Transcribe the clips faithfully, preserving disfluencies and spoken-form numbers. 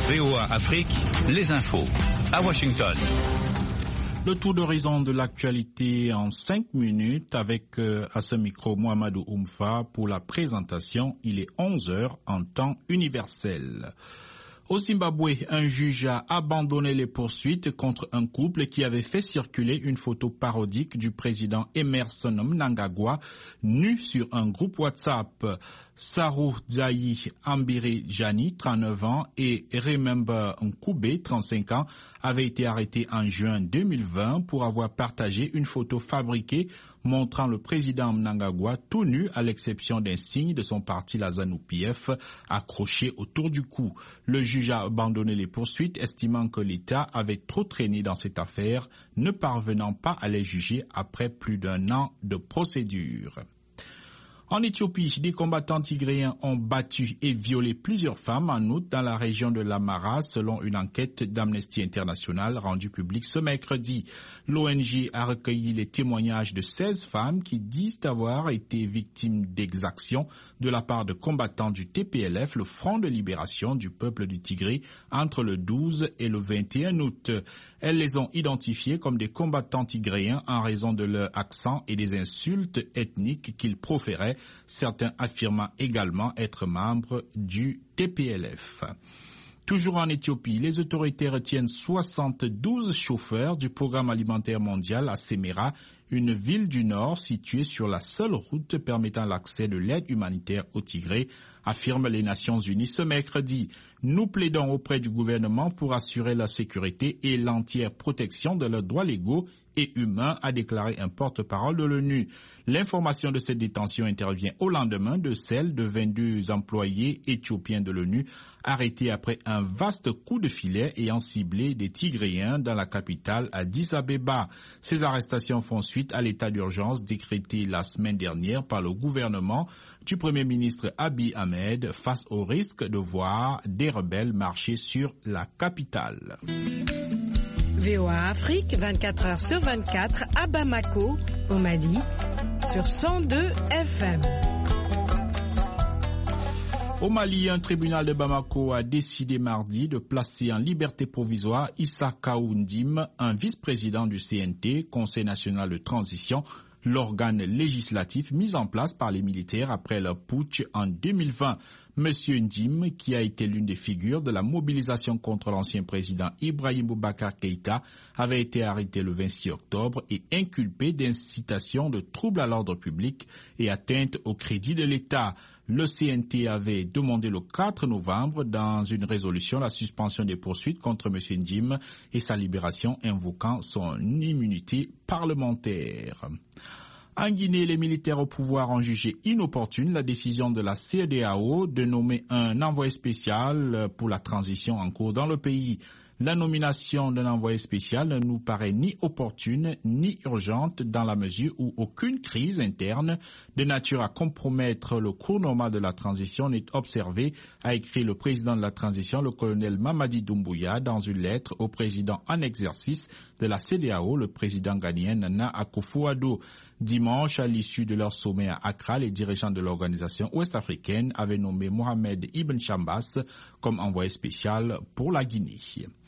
V O A Afrique, les infos. À Washington. Le tour d'horizon de l'actualité en cinq minutes avec euh, à ce micro Mohamedou Oumfa pour la présentation. Il est onze heures en temps universel. Au Zimbabwe, un juge a abandonné les poursuites contre un couple qui avait fait circuler une photo parodique du président Emerson Mnangagwa nu sur un groupe WhatsApp. Saru Dzayi Ambirijani, trente-neuf ans, et Remember Nkube, trente-cinq ans, avaient été arrêtés en juin deux mille vingt pour avoir partagé une photo fabriquée montrant le président Mnangagwa tout nu à l'exception d'un signe de son parti, la ZANU-P F, accroché autour du cou. Le juge a abandonné les poursuites, estimant que l'État avait trop traîné dans cette affaire, ne parvenant pas à les juger après plus d'un an de procédure. En Éthiopie, des combattants tigréens ont battu et violé plusieurs femmes en août dans la région de l'Amara, selon une enquête d'Amnesty International rendue publique ce mercredi. L'O N G a recueilli les témoignages de seize femmes qui disent avoir été victimes d'exactions de la part de combattants du T P L F, le Front de libération du peuple du Tigré, entre le douze et le vingt et un août. Elles les ont identifiés comme des combattants tigréens en raison de leur accent et des insultes ethniques qu'ils proféraient, certains affirmant également être membres du T P L F. Toujours en Éthiopie, les autorités retiennent soixante-douze chauffeurs du Programme alimentaire mondial à Semera, une ville du Nord située sur la seule route permettant l'accès de l'aide humanitaire au Tigré, affirment les Nations Unies ce mercredi. Nous plaidons auprès du gouvernement pour assurer la sécurité et l'entière protection de leurs droits légaux et humains, a déclaré un porte-parole de l'ONU. L'information de cette détention intervient au lendemain de celle de vingt-deux employés éthiopiens de l'ONU arrêtés après un vaste coup de filet ayant ciblé des Tigréens dans la capitale Addis Abeba. Ces arrestations font suite à l'état d'urgence décrété la semaine dernière par le gouvernement du Premier ministre Abiy Ahmed face au risque de voir des rebelles marcher sur la capitale. V O A Afrique, vingt-quatre heures sur vingt-quatre, à Bamako, au Mali, sur cent deux F M. Au Mali, un tribunal de Bamako a décidé mardi de placer en liberté provisoire Issa Kaoundim, un vice-président du C N T, Conseil national de transition, l'organe législatif mis en place par les militaires après leur putsch en deux mille vingt. Monsieur Ndim, qui a été l'une des figures de la mobilisation contre l'ancien président Ibrahim Boubacar Keïta, avait été arrêté le vingt-six octobre et inculpé d'incitation de troubles à l'ordre public et atteinte au crédit de l'État. Le C N T avait demandé le quatre novembre dans une résolution la suspension des poursuites contre M. Ndim et sa libération, invoquant son immunité parlementaire. En Guinée, les militaires au pouvoir ont jugé inopportune la décision de la C E D A O de nommer un envoyé spécial pour la transition en cours dans le pays. La nomination d'un envoyé spécial ne nous paraît ni opportune ni urgente dans la mesure où aucune crise interne de nature à compromettre le cours normal de la transition n'est observée, a écrit le président de la transition, le colonel Mamadi Doumbouya, dans une lettre au président en exercice de la C E D A O, le président ghanéen Nana Akufo-Addo. Dimanche, à l'issue de leur sommet à Accra, les dirigeants de l'organisation ouest-africaine avaient nommé Mohamed Ibn Chambas comme envoyé spécial pour la Guinée.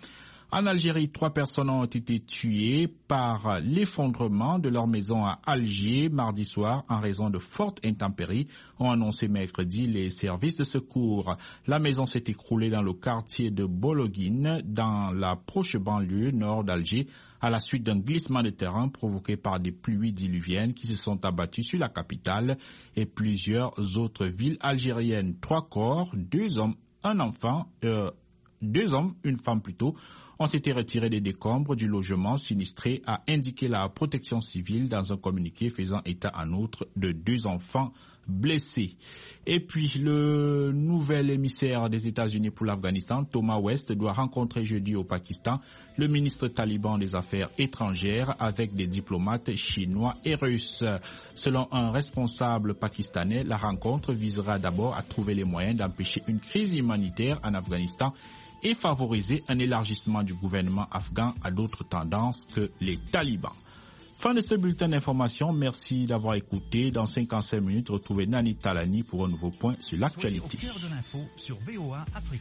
En Algérie, trois personnes ont été tuées par l'effondrement de leur maison à Alger mardi soir en raison de fortes intempéries, ont annoncé mercredi les services de secours. La maison s'est écroulée dans le quartier de Bologhine, dans la proche banlieue nord d'Alger, à la suite d'un glissement de terrain provoqué par des pluies diluviennes qui se sont abattues sur la capitale et plusieurs autres villes algériennes. Trois corps, deux hommes, un enfant, euh, deux hommes, une femme plutôt, ont été retirés des décombres du logement sinistré, a indiqué la protection civile dans un communiqué faisant état en outre de deux enfants blessés. Et puis, le nouvel émissaire des États-Unis pour l'Afghanistan, Thomas West, doit rencontrer jeudi au Pakistan le ministre taliban des Affaires étrangères avec des diplomates chinois et russes. Selon un responsable pakistanais, la rencontre visera d'abord à trouver les moyens d'empêcher une crise humanitaire en Afghanistan et favoriser un élargissement du gouvernement afghan à d'autres tendances que les talibans. Fin de ce bulletin d'information. Merci d'avoir écouté. Dans cinquante-cinq minutes, retrouvez Nani Talani pour un nouveau point sur l'actualité. Soyez au cœur de l'info sur V O A Afrique.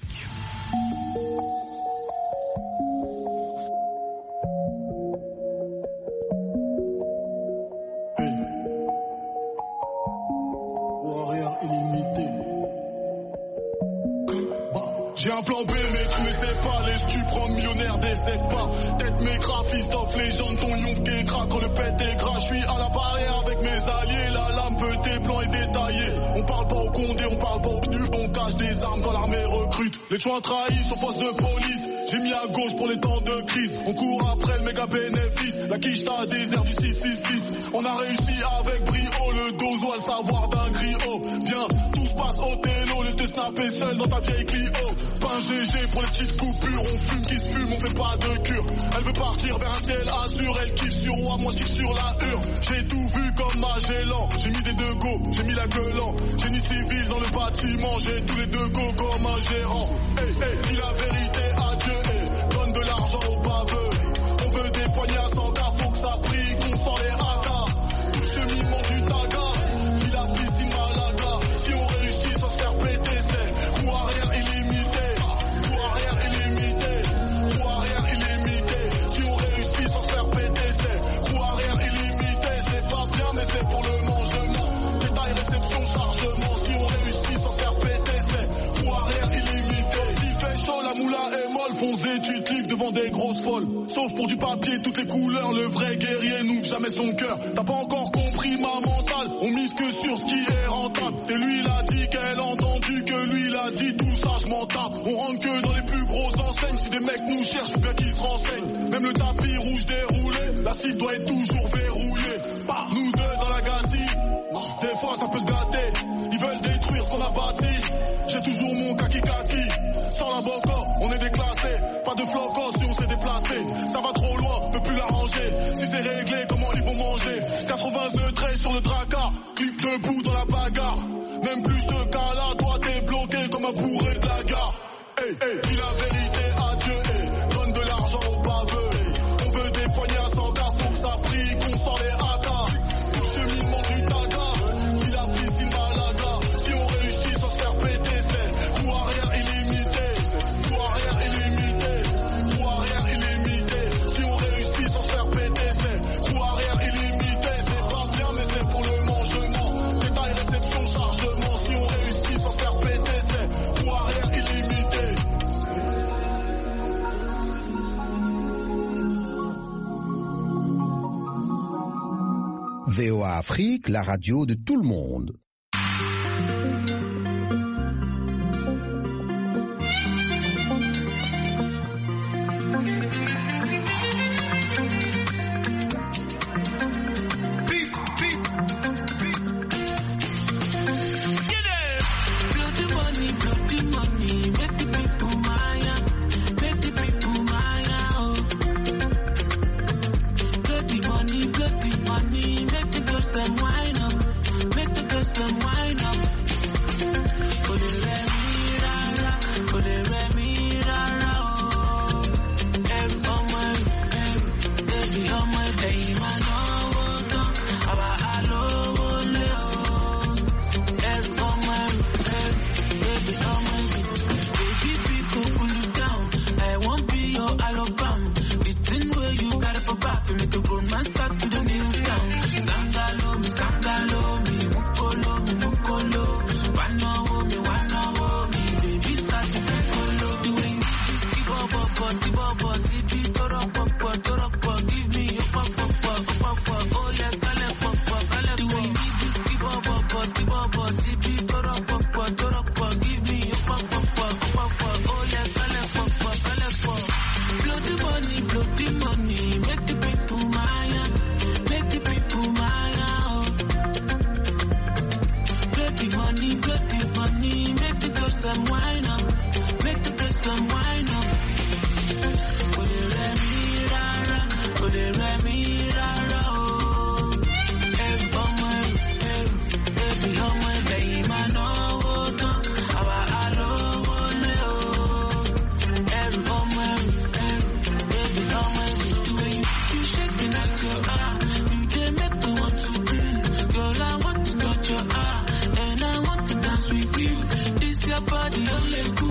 J'ai un plan B mais tu ne sais pas, laisse tu prends millionnaire, décède pas. Tête mes graphistes, top légende, ton yonf qui craque quand le pète est gras. J'suis à la barrière avec mes alliés, la lame peut blanc et détaillé. On parle pas au condé, on parle pas au pnu, on cache des armes quand l'armée recrute. Les chouins trahissent au poste de police, j'ai mis à gauche pour les temps de crise. On court après le méga bénéfice, la quiche t'a désert du six six six. On a réussi avec brio, le dos doit le savoir d'un griot. Viens, tout se passe au télo, laisse te snapper seul dans ta vieille Clio. Pas G G pour les petites coupures, on fume qui se fume, on fait pas de cure. Elle veut partir vers un ciel azur, elle kiffe sur moi, moi je kiffe sur la hure. J'ai tout vu comme Magellan, j'ai mis des deux go, j'ai mis la gueule en. Génie civil dans le bâtiment, j'ai tous les deux go comme un gérant. Hey, hey, dis la vérité à Dieu, hey, donne de l'argent aux baveux. On veut des poignées à cent K, faut que ça brille, qu'on sort les A K. Cheminement du taga, dis la piscine Malaga. Si on réussit sans se faire péter, c'est roue arrière illimité. Fonce des tuiles devant des grosses folles. Sauf pour du papier, toutes les couleurs. Le vrai guerrier n'ouvre jamais son cœur. T'as pas encore compris ma mentale. On mise que sur ce qui est rentable. Et lui il a dit qu'elle a entendu que lui il a dit tout ça je m'en tape. On rentre que dans les plus grosses enseignes. Si des mecs nous cherchent, faut bien qu'ils se renseignent. Même le tapis rouge déroulé, la cible doit être toujours verrouillée. Bah, nous deux dans la gâtille. Des fois ça peut se gâter. Ils veulent détruire ce qu'on a bâti. J'ai toujours mon kaki kaki. Sans la boca, on est déclassé. Pas de flocos si on s'est déplacé. Ça va trop loin, peut plus l'arranger. Si c'est réglé, comment ils vont manger? quatre-vingt-deux traits sur le dracard. Clip debout dans la bagarre. Même plus de cas là, toi t'es bloqué comme un bourré de la gare. Hey, hey, dis la vérité à Dieu, hey. Donne de l'argent aux baveux. Hey. On veut des poignées à cent K, faut que ça brille, qu'on sort les A K. Cheminement du taga, dis la piscine Malaga. Si on réussit sans se faire péter, c'est roue arrière illimité. Roue arrière illimité. Roue arrière illimité. Si on réussit sans se faire péter, c'est roue arrière illimité. C'est pas bien, mais c'est pour le mangement. Détail, réception, chargement. Si on réussit sans se faire péter, c'est roue arrière illimité. V O A Afrique, la radio de tout le monde. Give me your